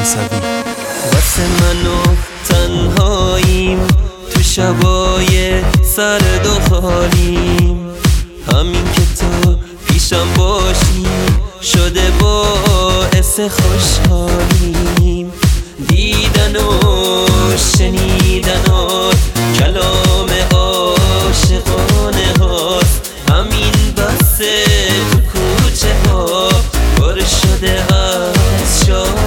موسوی. واسه منو تنهاییم تو شبای سرد و خالیم، همین که تو پیشم باشی شده باعث خوشحالیم. دیدن و شنیدنات کلام عاشقانه هاست، همین بسه تو کوچه ها پر شده از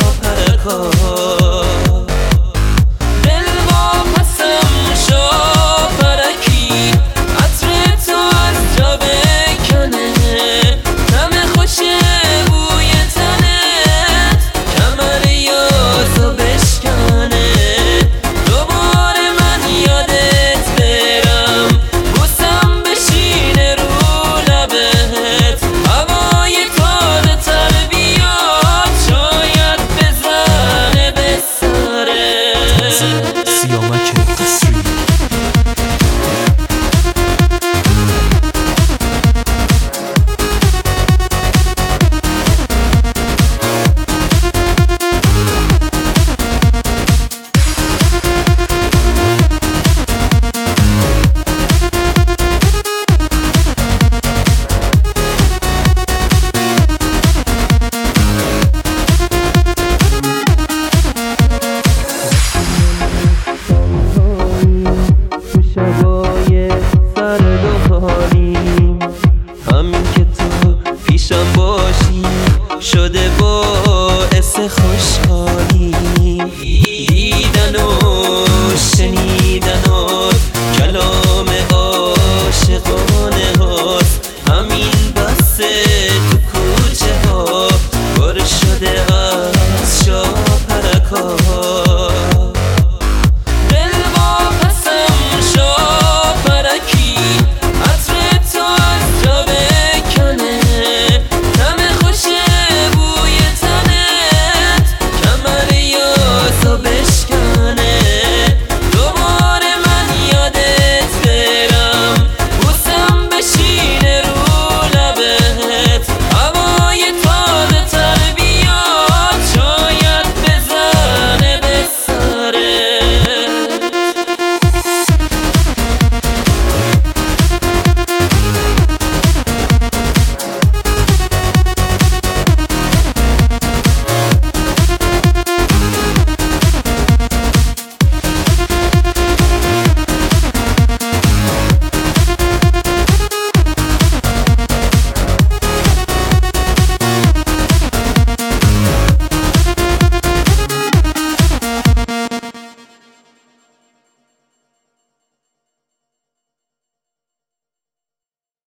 شاپرکات. دل واپسم شاپرکی عطر تو از جا بکنه، دم خوش بوی تنت کمر یاسو بشکنه. دوباره من یادت برم بوسم بشینه رو لبت، هوای تازه تر بیاد شاید بزنه به سرت. سیامک قصری. شبای سرد و خالیم، همین که تو پیشم باشی شده باعث خوشحالیم. دیدن و شنیدنات کلام عاشقانه هاست، همین بسه تو کوچه ها پر شده از شاپرکات.